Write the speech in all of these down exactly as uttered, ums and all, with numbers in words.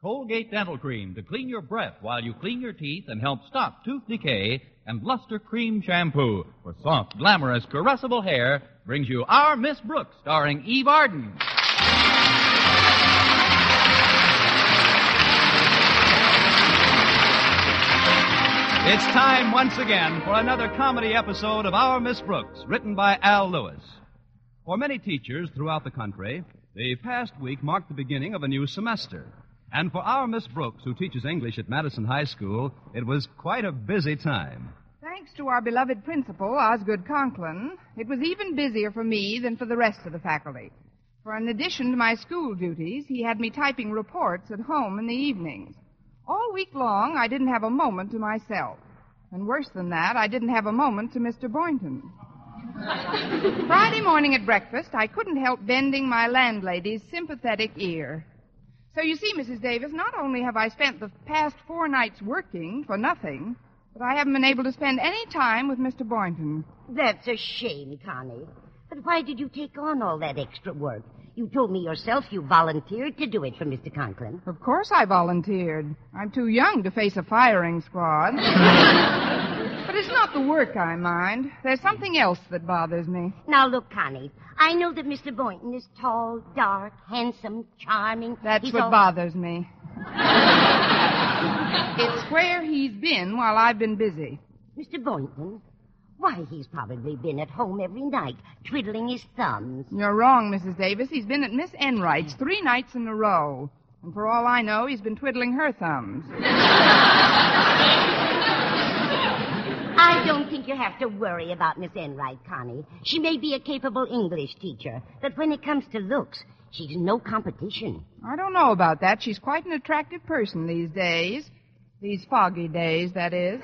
Colgate Dental Cream to clean your breath while you clean your teeth and help stop tooth decay. And Luster Cream Shampoo for soft, glamorous, caressable hair brings you Our Miss Brooks, starring Eve Arden. It's time once again for another comedy episode of Our Miss Brooks, written by Al Lewis. For many teachers throughout the country, the past week marked the beginning of a new semester. And for our Miss Brooks, who teaches English at Madison High School, it was quite a busy time. Thanks to our beloved principal, Osgood Conklin, it was even busier for me than for the rest of the faculty. For in addition to my school duties, he had me typing reports at home in the evenings. All week long, I didn't have a moment to myself. And worse than that, I didn't have a moment to Mister Boynton. Friday morning at breakfast, I couldn't help bending my landlady's sympathetic ear. So you see, Missus Davis, not only have I spent the past four nights working for nothing, but I haven't been able to spend any time with Mister Boynton. That's a shame, Connie. But why did you take on all that extra work? You told me yourself you volunteered to do it for Mister Conklin. Of course I volunteered. I'm too young to face a firing squad. But it's not the work I mind. There's something else that bothers me. Now, look, Connie, I know that Mister Boynton is tall, dark, handsome, charming. That's He's what all... bothers me. It's where he's been while I've been busy. Mister Boynton? Why, he's probably been at home every night, twiddling his thumbs. You're wrong, Missus Davis. He's been at Miss Enright's three nights in a row. And for all I know, he's been twiddling her thumbs. I don't think you have to worry about Miss Enright, Connie. She may be a capable English teacher, but when it comes to looks, she's no competition. I don't know about that. She's quite an attractive person these days. These foggy days, that is.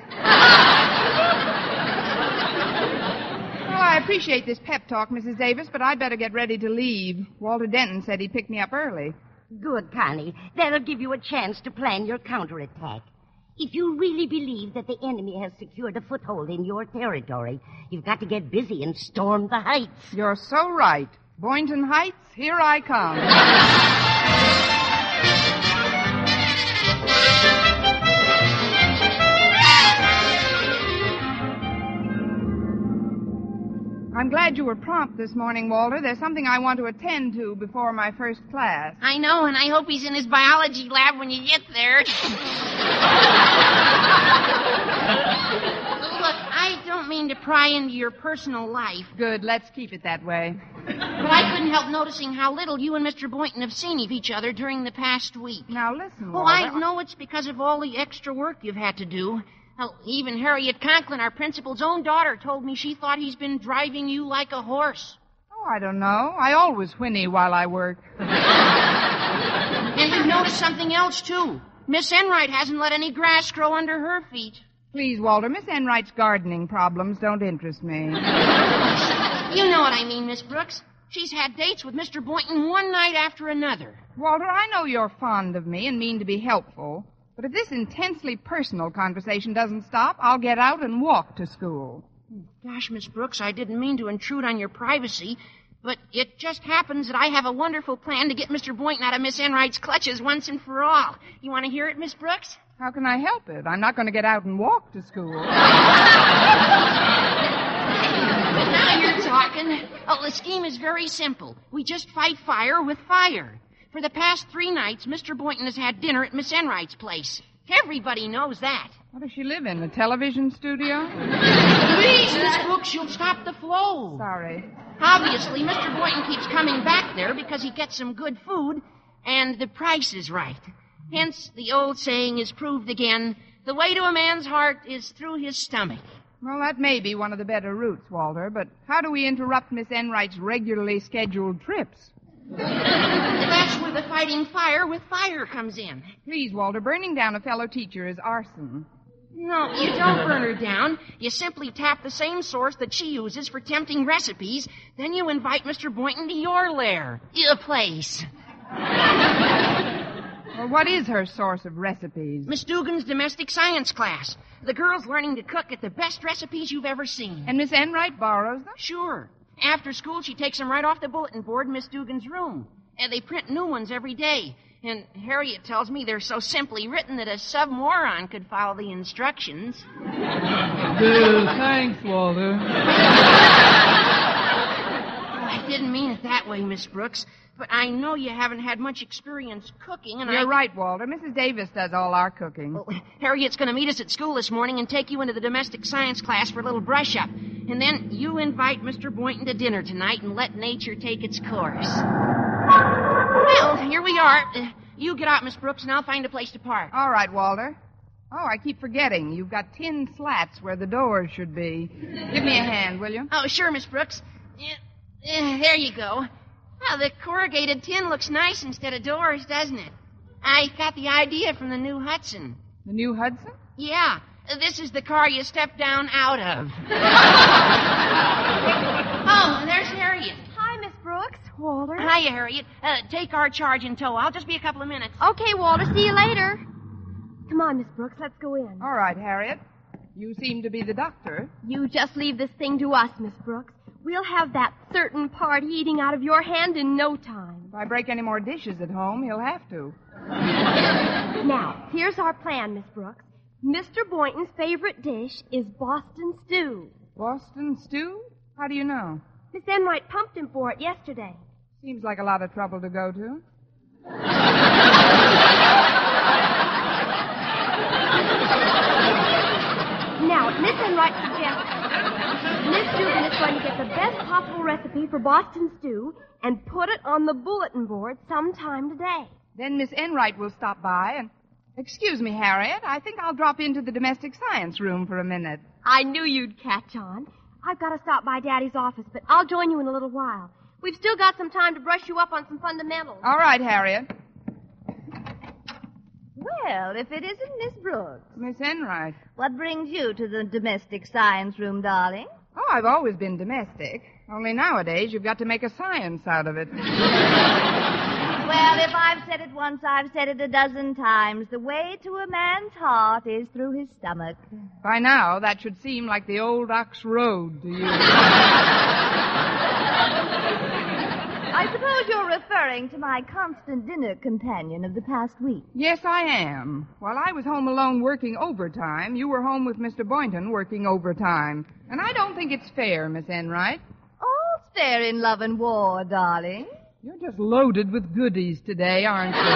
Well, I appreciate this pep talk, Missus Davis, but I'd better get ready to leave. Walter Denton said he'd pick me up early. Good, Connie. That'll give you a chance to plan your counterattack. If you really believe that the enemy has secured a foothold in your territory, you've got to get busy and storm the heights. You're so right. Boynton Heights, here I come. I'm glad you were prompt this morning, Walter. There's something I want to attend to before my first class. I know, and I hope he's in his biology lab when you get there. Look, I don't mean to pry into your personal life. Good, let's keep it that way. But I couldn't help noticing how little you and Mister Boynton have seen of each other during the past week. Now, listen, Oh, Walter. I know it's because of all the extra work you've had to do. Well, even Harriet Conklin, our principal's own daughter, told me she thought he's been driving you like a horse. Oh, I don't know. I always whinny while I work. And you've noticed something else, too. Miss Enright hasn't let any grass grow under her feet. Please, Walter, Miss Enright's gardening problems don't interest me. You know what I mean, Miss Brooks. She's had dates with Mister Boynton one night after another. Walter, I know you're fond of me and mean to be helpful. But if this intensely personal conversation doesn't stop, I'll get out and walk to school. Gosh, Miss Brooks, I didn't mean to intrude on your privacy, but it just happens that I have a wonderful plan to get Mister Boynton out of Miss Enright's clutches once and for all. You want to hear it, Miss Brooks? How can I help it? I'm not going to get out and walk to school. Now you're talking. Oh, the scheme is very simple. We just fight fire with fire. For the past three nights, Mister Boynton has had dinner at Miss Enright's place. Everybody knows that. What does she live in, a television studio? Please, Miss Brooks, you'll stop the flow. Sorry. Obviously, Mister Boynton keeps coming back there because he gets some good food, and the price is right. Hence, the old saying is proved again, the way to a man's heart is through his stomach. Well, that may be one of the better routes, Walter, but how do we interrupt Miss Enright's regularly scheduled trips? That's where the fighting fire with fire comes in. Please, Walter, burning down a fellow teacher is arson. No, you don't burn her down. You simply tap the same source that she uses for tempting recipes. Then you invite Mister Boynton to your lair. Your place. Well, what is her source of recipes? Miss Dugan's domestic science class. The girl's learning to cook at the best recipes you've ever seen. And Miss Enright borrows them? Sure. After school, she takes them right off the bulletin board in Miss Dugan's room. And they print new ones every day. And Harriet tells me they're so simply written that a sub-moron could follow the instructions. Bill, thanks, Walter. I didn't mean it that way, Miss Brooks. But I know you haven't had much experience cooking, and You're I... right, Walter. Missus Davis does all our cooking. Well, Harriet's going to meet us at school this morning and take you into the domestic science class for a little brush-up. And then you invite Mister Boynton to dinner tonight and let nature take its course. Well, here we are. Uh, you get out, Miss Brooks, and I'll find a place to park. All right, Walter. Oh, I keep forgetting. You've got tin slats where the doors should be. Give me a hand, will you? Oh, sure, Miss Brooks. Yeah, yeah, there you go. Well, the corrugated tin looks nice instead of doors, doesn't it? I got the idea from the new Hudson. The new Hudson? Yeah. This is the car you step down out of. Oh, there's Harriet. Hi, Miss Brooks. Walter. Hiya, Harriet. Uh, take our charge in tow. I'll just be a couple of minutes. Okay, Walter. See you later. Come on, Miss Brooks. Let's go in. All right, Harriet. You seem to be the doctor. You just leave this thing to us, Miss Brooks. We'll have that certain party eating out of your hand in no time. If I break any more dishes at home, he'll have to. Now, here's our plan, Miss Brooks. Mister Boynton's favorite dish is Boston stew. Boston stew? How do you know? Miss Enright pumped him for it yesterday. Seems like a lot of trouble to go to. Now, Miss Enright suggests Miss Dugan is going to get the best possible recipe for Boston stew and put it on the bulletin board sometime today. Then Miss Enright will stop by and... Excuse me, Harriet. I think I'll drop into the domestic science room for a minute. I knew you'd catch on. I've got to stop by Daddy's office, but I'll join you in a little while. We've still got some time to brush you up on some fundamentals. All right, Harriet. Well, if it isn't Miss Brooks. Miss Enright. What brings you to the domestic science room, darling? Oh, I've always been domestic. Only nowadays you've got to make a science out of it. Well, if I've said it once, I've said it a dozen times. The way to a man's heart is through his stomach. By now, that should seem like the old Ox Road to you. I suppose you're referring to my constant dinner companion of the past week. Yes, I am. While I was home alone working overtime, you were home with Mister Boynton working overtime. And I don't think it's fair, Miss Enright. All's fair in love and war, darling. You're just loaded with goodies today, aren't you?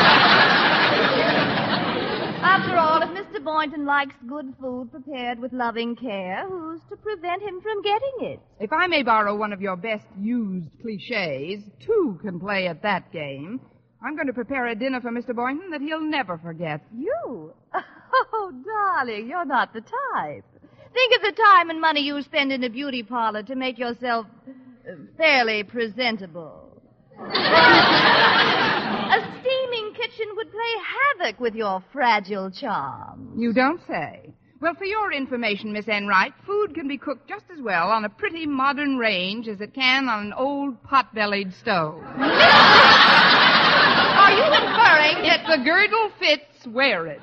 After all, if Mister Boynton likes good food prepared with loving care, who's to prevent him from getting it? If I may borrow one of your best used cliches, two can play at that game. I'm going to prepare a dinner for Mister Boynton that he'll never forget. You? Oh, darling, you're not the type. Think of the time and money you spend in a beauty parlor to make yourself uh, fairly presentable. A steaming kitchen would play havoc with your fragile charm. You don't say. Well, for your information, Miss Enright, food can be cooked just as well on a pretty modern range as it can on an old pot-bellied stove. Are you inferring If the girdle fits, wear it.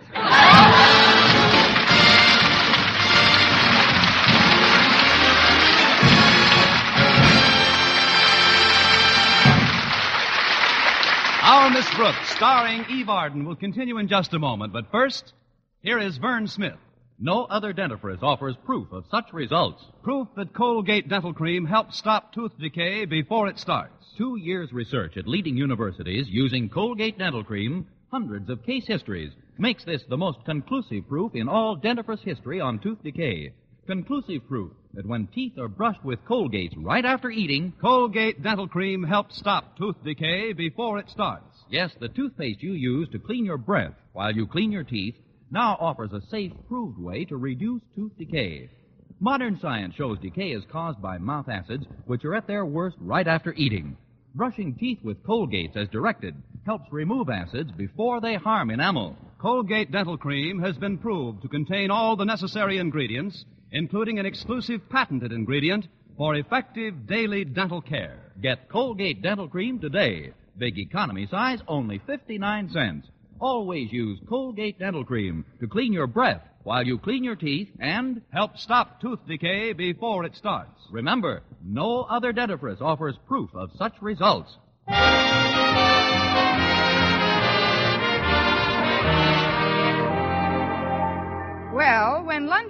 Our Miss Brooks, starring Eve Arden, will continue in just a moment. But first, here is Vern Smith. No other dentifrice offers proof of such results. Proof that Colgate Dental Cream helps stop tooth decay before it starts. Two years' research at leading universities using Colgate Dental Cream, hundreds of case histories, makes this the most conclusive proof in all dentifrice history on tooth decay. Conclusive proof that when teeth are brushed with Colgate right after eating, Colgate Dental Cream helps stop tooth decay before it starts. yes, the toothpaste you use to clean your breath while you clean your teeth now offers a safe, proved way to reduce tooth decay. Modern science shows decay is caused by mouth acids, which are at their worst right after eating. Brushing teeth with Colgate as directed helps remove acids before they harm enamel. Colgate Dental Cream has been proved to contain all the necessary ingredients, including an exclusive patented ingredient for effective daily dental care. Get Colgate Dental Cream today. Big economy size, only fifty-nine cents. Always use Colgate Dental Cream to clean your breath while you clean your teeth and help stop tooth decay before it starts. remember, no other dentifrice offers proof of such results.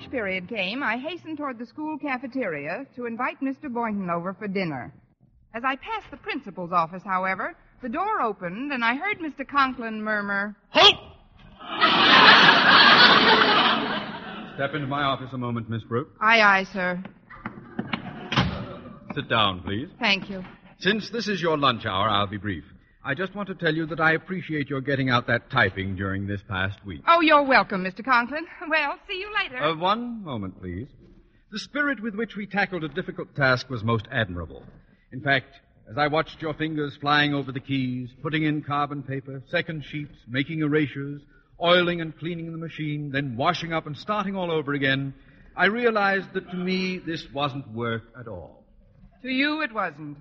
lunch period came, I hastened toward the school cafeteria to invite Mister Boynton over for dinner. As I passed the principal's office, however, the door opened and I heard Mister Conklin murmur, Halt! Step into my office a moment, Miss Brooks. Aye, aye, sir. Sit down, please. Thank you. Since this is your lunch hour, I'll be brief. I just want to tell you that I appreciate your getting out that typing during this past week. Oh, you're welcome, Mister Conklin. Well, see you later. Uh, one moment, please. The spirit with which we tackled a difficult task was most admirable. In fact, as I watched your fingers flying over the keys, putting in carbon paper, second sheets, making erasures, oiling and cleaning the machine, then washing up and starting all over again, I realized that to me this wasn't work at all. To you, it wasn't.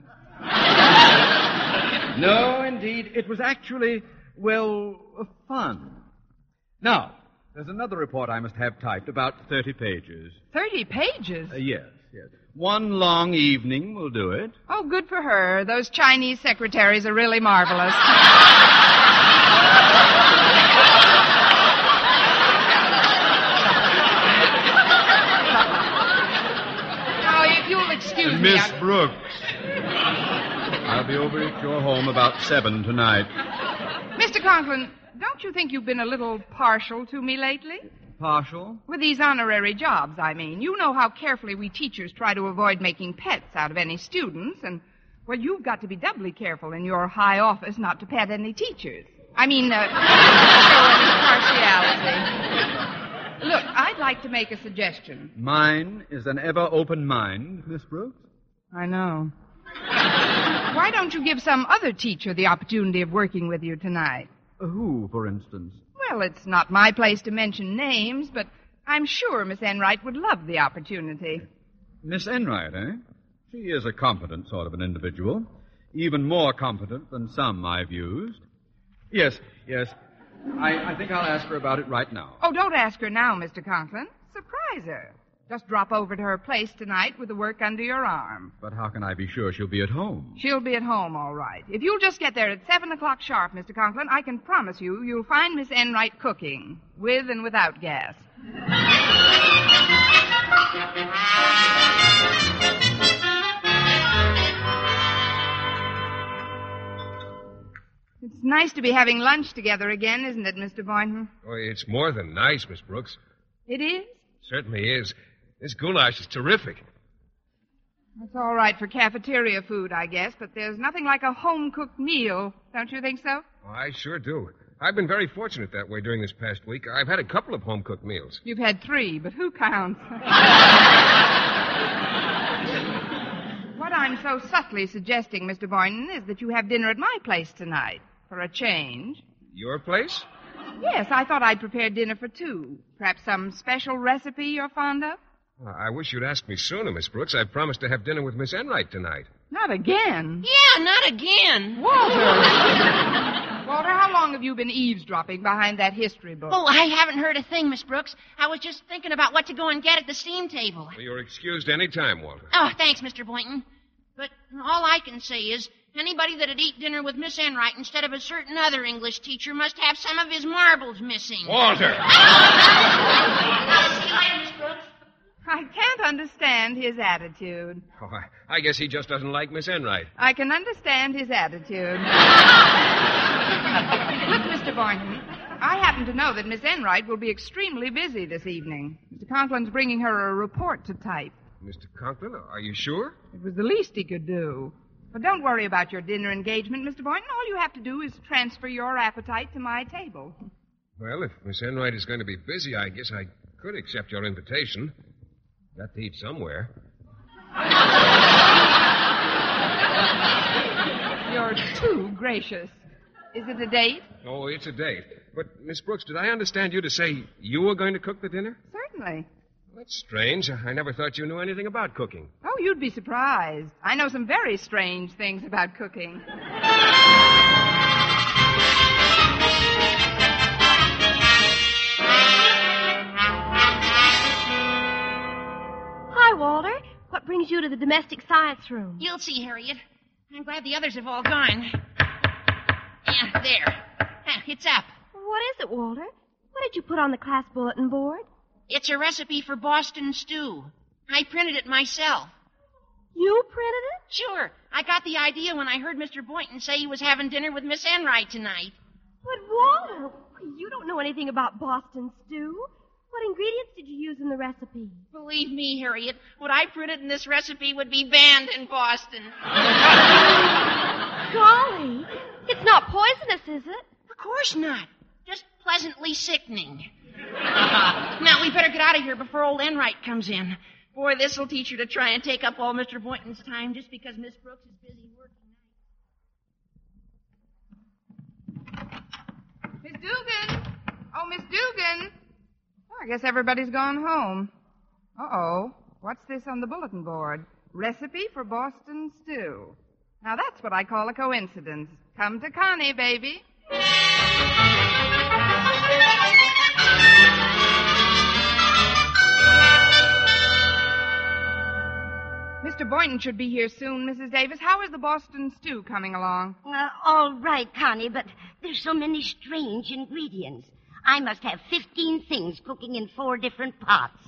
No, indeed. It was actually, well, fun. Now, there's another report I must have typed, about thirty pages. Thirty pages? Uh, yes, yes. One long evening will do it. Oh, good for her. Those Chinese secretaries are really marvelous. Now, if you'll excuse uh, me... Miss I... Brooks. I'll be over at your home about seven tonight. Mister Conklin, don't you think you've been a little partial to me lately? Partial? With these honorary jobs, I mean. You know how carefully we teachers try to avoid making pets out of any students, and, well, you've got to be doubly careful in your high office not to pet any teachers. I mean, uh, show any partiality. Look, I'd like to make a suggestion. Mine is an ever-open mind, Miss Brooks. I know. Why don't you give some other teacher the opportunity of working with you tonight? Who, for instance? Well, it's not my place to mention names, but I'm sure Miss Enright would love the opportunity. Miss Enright, eh? She is a competent sort of an individual. Even more competent than some I've used. Yes, yes. I, I think I'll ask her about it right now. Oh, don't ask her now, Mister Conklin. Surprise her. Just drop over to her place tonight with the work under your arm. But how can I be sure she'll be at home? She'll be at home, all right. If you'll just get there at seven o'clock sharp, Mister Conklin, I can promise you you'll find Miss Enright cooking, with and without gas. It's nice to be having lunch together again, isn't it, Mister Boynton? Oh, it's more than nice, Miss Brooks. It is? Certainly is. This goulash is terrific. That's all right for cafeteria food, I guess, but there's nothing like a home-cooked meal. Don't you think so? Oh, I sure do. I've been very fortunate that way during this past week. I've had a couple of home-cooked meals. You've had three, but who counts? What I'm so subtly suggesting, Mister Boynton, is that you have dinner at my place tonight, for a change. Your place? Yes, I thought I'd prepare dinner for two. Perhaps some special recipe you're fond of? Well, I wish you'd asked me sooner, Miss Brooks. I promised to have dinner with Miss Enright tonight. Not again. Yeah, not again. Walter! Walter, how long have you been eavesdropping behind that history book? Oh, I haven't heard a thing, Miss Brooks. I was just thinking about what to go and get at the steam table. Well, you're excused any time, Walter. Oh, thanks, Mister Boynton. But all I can say is anybody that'd eat dinner with Miss Enright instead of a certain other English teacher must have some of his marbles missing. Walter! I'll see you later, Miss Brooks. I can't understand his attitude. Oh, I, I guess he just doesn't like Miss Enright. I can understand his attitude. Look, Mister Boynton, I happen to know that Miss Enright will be extremely busy this evening. Mister Conklin's bringing her a report to type. Mister Conklin, are you sure? It was the least he could do. But don't worry about your dinner engagement, Mister Boynton. All you have to do is transfer your appetite to my table. Well, if Miss Enright is going to be busy, I guess I could accept your invitation. Got to eat somewhere. You're too gracious. Is it a date? Oh, it's a date. But, Miss Brooks, did I understand you to say you were going to cook the dinner? Certainly. That's strange. I never thought you knew anything about cooking. Oh, you'd be surprised. I know some very strange things about cooking. Hi, Walter. What brings you to the domestic science room? You'll see, Harriet. I'm glad the others have all gone. Yeah, there. Ah, it's up. What is it, Walter? What did you put on the class bulletin board? It's a recipe for Boston stew. I printed it myself. You printed it? Sure. I got the idea when I heard Mister Boynton say he was having dinner with Miss Enright tonight. But, Walter, you don't know anything about Boston stew. What ingredients did you use in the recipe? Believe me, Harriet, what I printed in this recipe would be banned in Boston. Golly, it's not poisonous, is it? Of course not. Just pleasantly sickening. Now, we better get out of here before old Enright comes in. Boy, this'll teach her to try and take up all Mister Boynton's time just because Miss Brooks is busy working. Miss Dugan! Oh, Miss Dugan! Oh, I guess everybody's gone home. Uh-oh. What's this on the bulletin board? Recipe for Boston stew. Now, that's what I call a coincidence. Come to Connie, baby. Mister Boynton should be here soon, Missus Davis. How is the Boston stew coming along? Uh, all right, Connie, but there's so many strange ingredients. I must have fifteen things cooking in four different pots.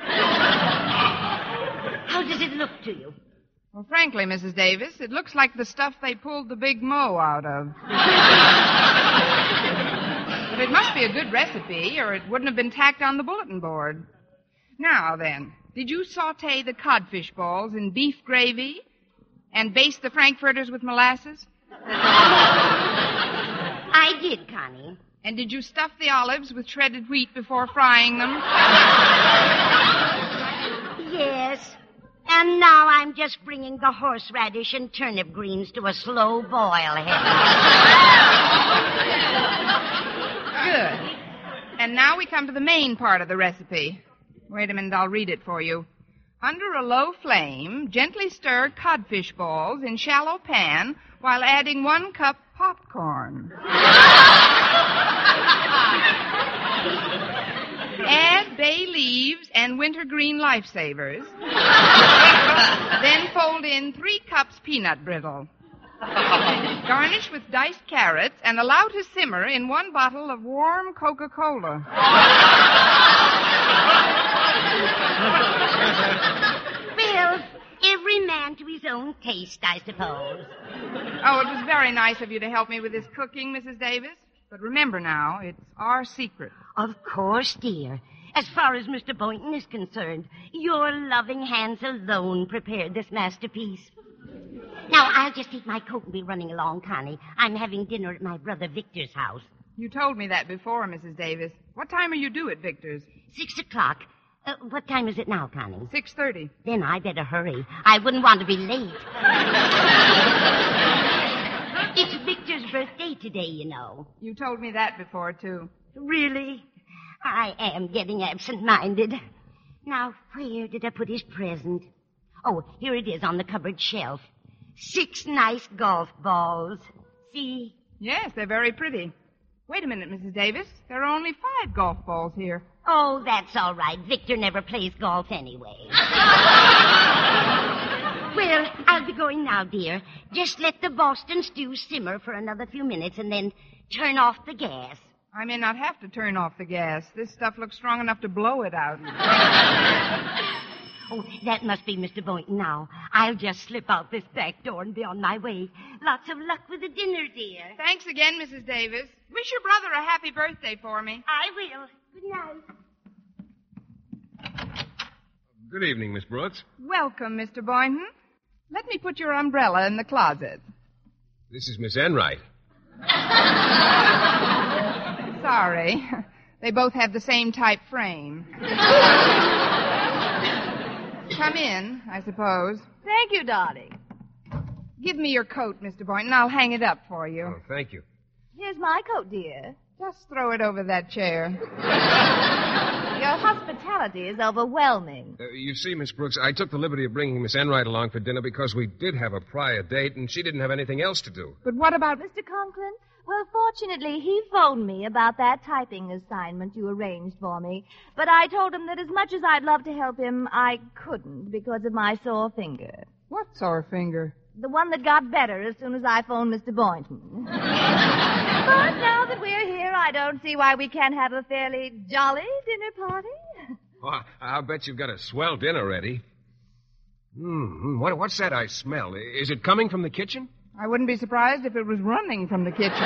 How does it look to you? Well, frankly, Missus Davis, it looks like the stuff they pulled the Big Mo out of. But it must be a good recipe, or it wouldn't have been tacked on the bulletin board. Now, then, did you saute the codfish balls in beef gravy and baste the frankfurters with molasses? I did, Connie. And did you stuff the olives with shredded wheat before frying them? Yes. And now I'm just bringing the horseradish and turnip greens to a slow boil, Henry. Good. And now we come to the main part of the recipe. Wait a minute, I'll read it for you. Under a low flame, gently stir codfish balls in shallow pan while adding one cup popcorn. Add bay leaves and wintergreen lifesavers. Then fold in three cups peanut brittle. Garnish with diced carrots and allow to simmer in one bottle of warm Coca-Cola. Well, every man to his own taste, I suppose. Oh, it was very nice of you to help me with this cooking, Missus Davis. But remember now, it's our secret. Of course, dear. As far as Mister Boynton is concerned, your loving hands alone prepared this masterpiece. Now, I'll just take my coat and be running along, Connie. I'm having dinner at my brother Victor's house. You told me that before, Missus Davis. What time are you due at Victor's? Six o'clock. Uh, what time is it now, Connie? Six thirty. Then I better hurry. I wouldn't want to be late. It's Victor's birthday today, you know. You told me that before, too. Really? I am getting absent-minded. Now, where did I put his present? Oh, here it is on the cupboard shelf. Six nice golf balls. See? Yes, they're very pretty. Wait a minute, Missus Davis. There are only five golf balls here. Oh, that's all right. Victor never plays golf anyway. Well, I'll be going now, dear. Just let the Boston stew simmer for another few minutes and then turn off the gas. I may not have to turn off the gas. This stuff looks strong enough to blow it out. Oh, that must be Mister Boynton now. I'll just slip out this back door and be on my way. Lots of luck with the dinner, dear. Thanks again, Missus Davis. Wish your brother a happy birthday for me. I will. Good night. Good evening, Miss Brooks. Welcome, Mister Boynton. Let me put your umbrella in the closet. This is Miss Enright. Sorry. They both have the same type frame. Come in, I suppose. Thank you, darling. Give me your coat, Mister Boynton. I'll hang it up for you. Oh, thank you. Here's my coat, dear. Just throw it over that chair. Your hospitality is overwhelming. Uh, you see, Miss Brooks, I took the liberty of bringing Miss Enright along for dinner because we did have a prior date, and she didn't have anything else to do. But what about... Mister Conklin? Well, fortunately, he phoned me about that typing assignment you arranged for me. But I told him that as much as I'd love to help him, I couldn't because of my sore finger. What sore finger? The one that got better as soon as I phoned Mister Boynton. But now that we're here, I don't see why we can't have a fairly jolly dinner party. Oh, I'll bet you've got a swell dinner ready. Hmm, what, what's that I smell? Is it coming from the kitchen? I wouldn't be surprised if it was running from the kitchen.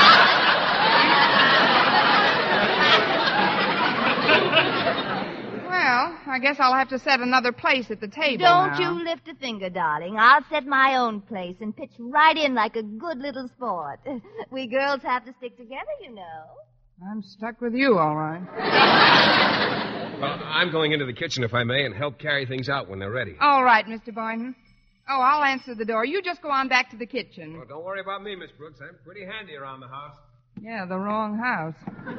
Well, I guess I'll have to set another place at the table Don't now. you lift a finger, darling. I'll set my own place and pitch right in like a good little sport. We girls have to stick together, you know. I'm stuck with you, all right. Well, I'm going into the kitchen, if I may, and help carry things out when they're ready. All right, Mister Boynton. Oh, I'll answer the door. You just go on back to the kitchen. Well, don't worry about me, Miss Brooks. I'm pretty handy around the house. Yeah, the wrong house.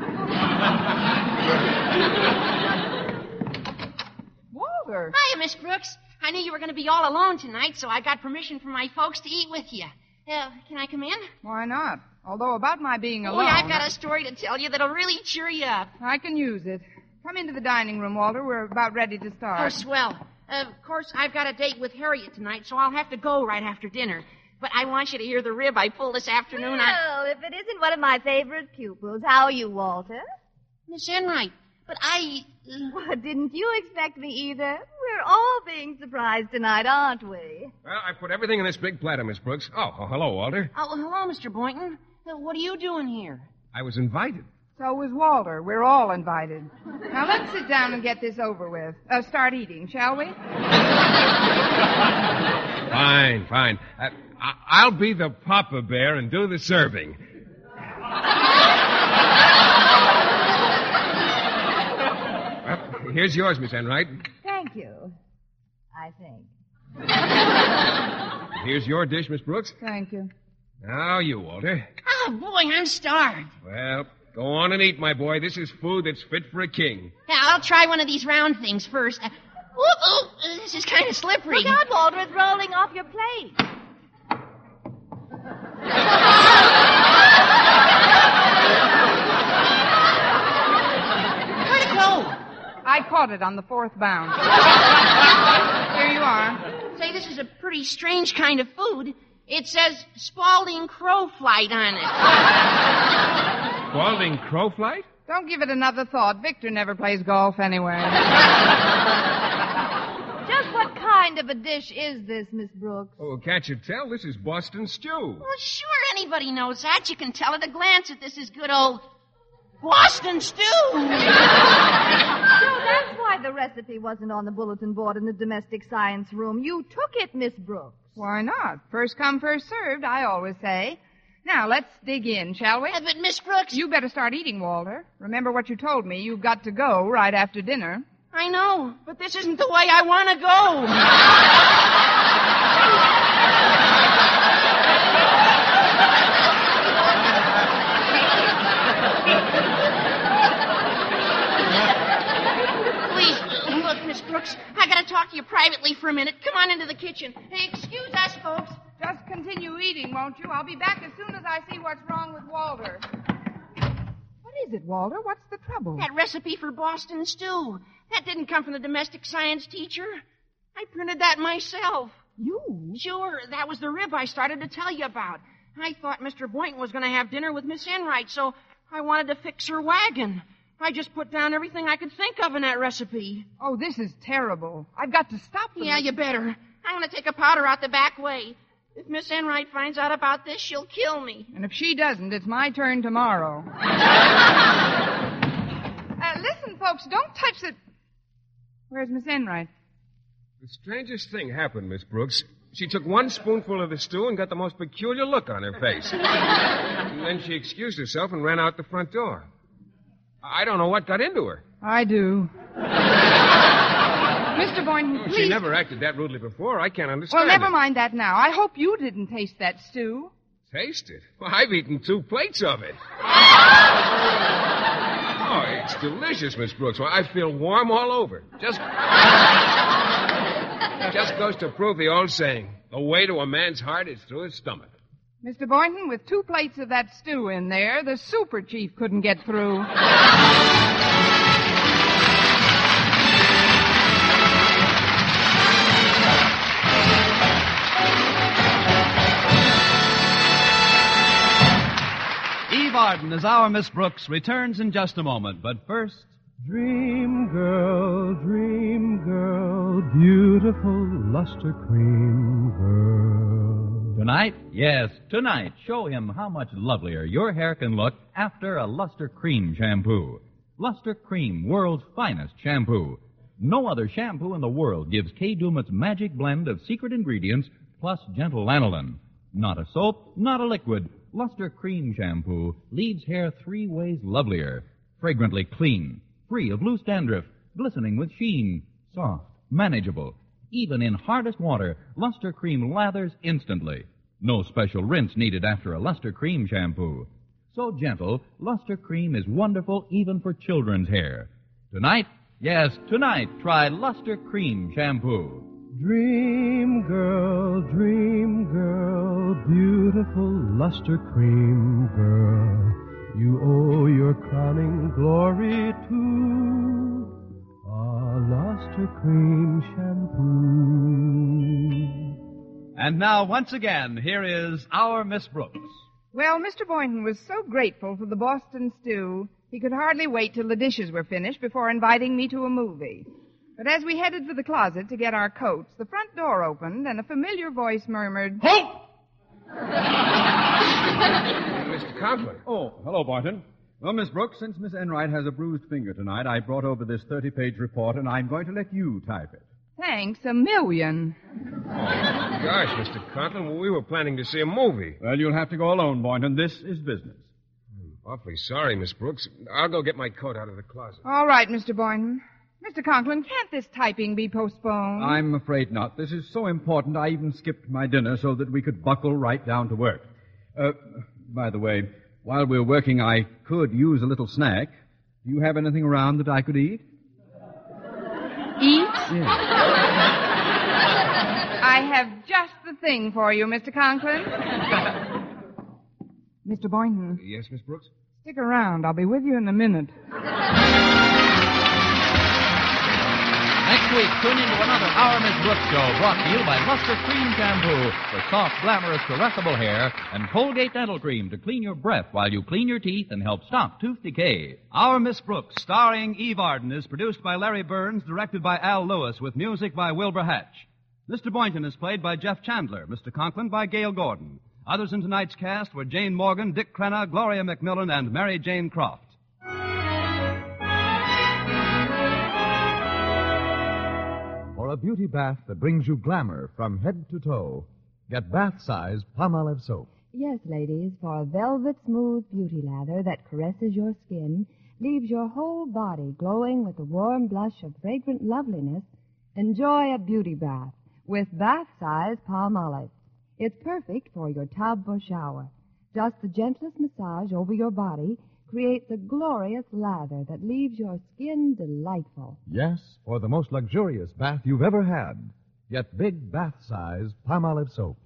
Walter. Hiya, Miss Brooks. I knew you were going to be all alone tonight, so I got permission from my folks to eat with you. Uh, can I come in? Why not? Although about my being Oh, alone... yeah, I've got a story to tell you that'll really cheer you up. I can use it. Come into the dining room, Walter. We're about ready to start. Oh, swell. Uh, of course, I've got a date with Harriet tonight, so I'll have to go right after dinner. But I want you to hear the rib I pulled this afternoon. I... Well, if it isn't one of my favorite pupils, how are you, Walter? Miss Enright, but I... Uh... Well, didn't you expect me either? We're all being surprised tonight, aren't we? Well, I put everything in this big platter, Miss Brooks. Oh, oh hello, Walter. Oh, hello, Mister Boynton. Uh, what are you doing here? I was invited. So was Walter. We're all invited. Now, let's sit down and get this over with. Uh, start eating, shall we? Fine, fine. Uh, I- I'll be the Papa Bear and do the serving. Well, here's yours, Miss Enright. Thank you, I think. Here's your dish, Miss Brooks. Thank you. Now you, Walter. Oh, boy, I'm starved. Well, go on and eat, my boy. This is food that's fit for a king. Yeah, I'll try one of these round things first. Uh, ooh, ooh, uh, this is kind of slippery. Look out, Walter, it's rolling off your plate. Where'd it go? I caught it on the fourth bound. Here you are. Say, this is a pretty strange kind of food. It says Spalding Crow Flight on it. Spalding Crow Flight? Don't give it another thought. Victor never plays golf anyway. Just what kind of a dish is this, Miss Brooks? Oh, can't you tell? This is Boston stew. Well, sure, anybody knows that. You can tell at a glance that this is good old Boston stew. So that's why the recipe wasn't on the bulletin board in the domestic science room. You took it, Miss Brooks. Why not? First come, first served, I always say. Now, let's dig in, shall we? Uh, but, Miss Brooks... You better start eating, Walter. Remember what you told me. You've got to go right after dinner. I know, but this isn't the way I want to go. Please, look, Miss Brooks, I gotta talk to you privately for a minute. Come on into the kitchen. Hey, excuse us, folks. Just continue eating, won't you? I'll be back as soon as I see what's wrong with Walter. What is it, Walter? What's the trouble? That recipe for Boston stew. That didn't come from the domestic science teacher. I printed that myself. You? Sure, that was the rib I started to tell you about. I thought Mister Boynton was going to have dinner with Miss Enright, so I wanted to fix her wagon. I just put down everything I could think of in that recipe. Oh, this is terrible. I've got to stop them. Yeah, you better. I'm going to take a powder out the back way. If Miss Enright finds out about this, she'll kill me. And if she doesn't, it's my turn tomorrow. uh, listen, folks, don't touch the... Where's Miss Enright? The strangest thing happened, Miss Brooks. She took one spoonful of the stew and got the most peculiar look on her face. And then she excused herself and ran out the front door. I don't know what got into her. I do. Mister Boynton, Oh, please... she never acted that rudely before. I can't understand Well, never it. mind that now. I hope you didn't taste that stew. Taste it? Well, I've eaten two plates of it. Oh, it's delicious, Miss Brooks. Well, I feel warm all over. Just... Just goes to prove the old saying, the way to a man's heart is through his stomach. Mister Boynton, with two plates of that stew in there, the super chief couldn't get through. Eve Arden, as our Miss Brooks, returns in just a moment. But first, Dream girl, dream girl, beautiful luster cream girl. Tonight, yes, tonight, show him how much lovelier your hair can look after a Luster Cream shampoo. Luster Cream, world's finest shampoo. No other shampoo in the world gives Kay Daumit's magic blend of secret ingredients plus gentle lanolin. Not a soap, not a liquid. Luster Cream shampoo leaves hair three ways lovelier. Fragrantly clean, free of loose dandruff, glistening with sheen, soft, manageable. Even in hardest water, Luster Cream lathers instantly. No special rinse needed after a Luster Cream shampoo. So gentle, Luster Cream is wonderful even for children's hair. Tonight, yes, tonight, try Luster Cream shampoo. Dream girl, dream girl, beautiful luster cream girl. You owe your crowning glory to a luster cream shampoo. And now, once again, here is our Miss Brooks. Well, Mister Boynton was so grateful for the Boston stew, he could hardly wait till the dishes were finished before inviting me to a movie. But as we headed for the closet to get our coats, the front door opened and a familiar voice murmured, Halt! Mister Conklin. Oh, hello, Boynton. Well, Miss Brooks, since Miss Enright has a bruised finger tonight, I brought over this thirty-page report, and I'm going to let you type it. Thanks a million. Oh, gosh, Mister Conklin, well, we were planning to see a movie. Well, you'll have to go alone, Boynton. This is business. I'm awfully sorry, Miss Brooks. I'll go get my coat out of the closet. All right, Mister Boynton. Mister Conklin, can't this typing be postponed? I'm afraid not. This is so important, I even skipped my dinner so that we could buckle right down to work. Uh, by the way, while we're working, I could use a little snack. Do you have anything around that I could eat? Eat? Yes. I have just the thing for you, Mister Conklin. Mister Boynton. Yes, Miss Brooks? Stick around. I'll be with you in a minute. Next week, tune into another Our Miss Brooks show brought to you by Luster Cream Shampoo for soft, glamorous, caressable hair and Colgate Dental Cream to clean your breath while you clean your teeth and help stop tooth decay. Our Miss Brooks, starring Eve Arden, is produced by Larry Burns, directed by Al Lewis, with music by Wilbur Hatch. Mister Boynton is played by Jeff Chandler, Mister Conklin by Gail Gordon. Others in tonight's cast were Jane Morgan, Dick Crenna, Gloria McMillan, and Mary Jane Croft. For a beauty bath that brings you glamour from head to toe, get bath-size Palmolive soap. Yes, ladies, for a velvet smooth beauty lather that caresses your skin, leaves your whole body glowing with the warm blush of fragrant loveliness, enjoy a beauty bath with bath-size Palmolive. It's perfect for your tub or shower. Just the gentlest massage over your body creates a glorious lather that leaves your skin delightful. Yes, for the most luxurious bath you've ever had, get big bath-size Palmolive soap.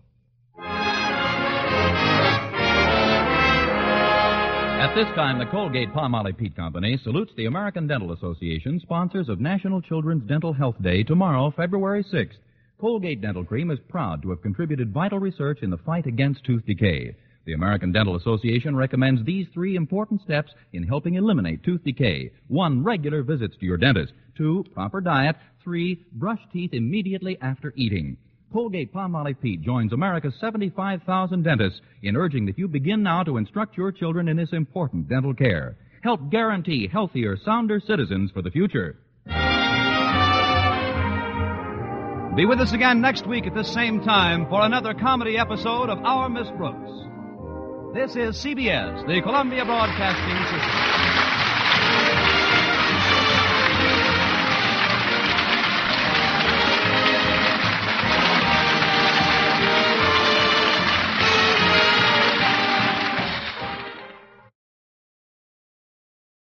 At this time, the Colgate Palmolive Peat Company salutes the American Dental Association, sponsors of National Children's Dental Health Day tomorrow, February sixth. Colgate Dental Cream is proud to have contributed vital research in the fight against tooth decay. The American Dental Association recommends these three important steps in helping eliminate tooth decay. One, regular visits to your dentist. Two, proper diet. Three, brush teeth immediately after eating. Colgate Palmolive Peat joins America's seventy-five thousand dentists in urging that you begin now to instruct your children in this important dental care. Help guarantee healthier, sounder citizens for the future. Be with us again next week at this same time for another comedy episode of Our Miss Brooks. This is C B S, the Columbia Broadcasting System.